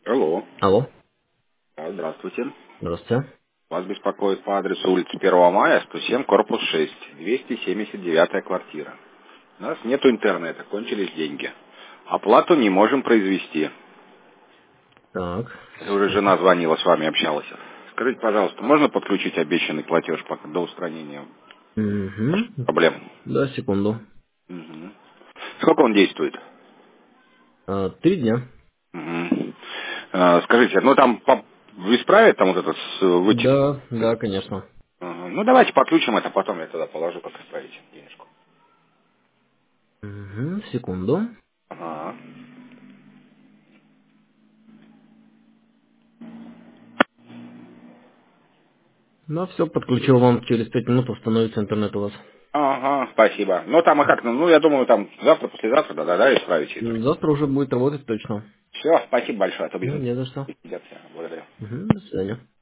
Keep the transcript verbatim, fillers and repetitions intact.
Алло. Алло, Да, здравствуйте. здравствуйте. Вас беспокоит по адресу улицы первого мая, сто семь, корпус шесть, двести семьдесят девятая квартира. У нас нету интернета, кончились деньги. Оплату не можем произвести. Так, Это уже секунду. жена звонила, с вами общалась. Скажите, пожалуйста, можно подключить обещанный платеж пока до устранения Угу. проблем? Да, секунду. Мгм. Сколько он действует? А, Три дня. Мгм. А, Скажите, ну там по- исправят там вот этот с- вычет? Да, да, конечно. Ага. Ну давайте подключим это, потом я туда положу, как исправить денежку. Угу, секунду. Ага. Ну, все, подключил вам, через пять минут установится интернет у вас. Ага, спасибо. Ну там и как, ну ну, я думаю, там завтра, послезавтра, да, да, да, исправите это. Завтра уже будет работать точно. Все, спасибо большое, а то Ну, без не за что. сидят все. Благодарю. Угу, до свидания.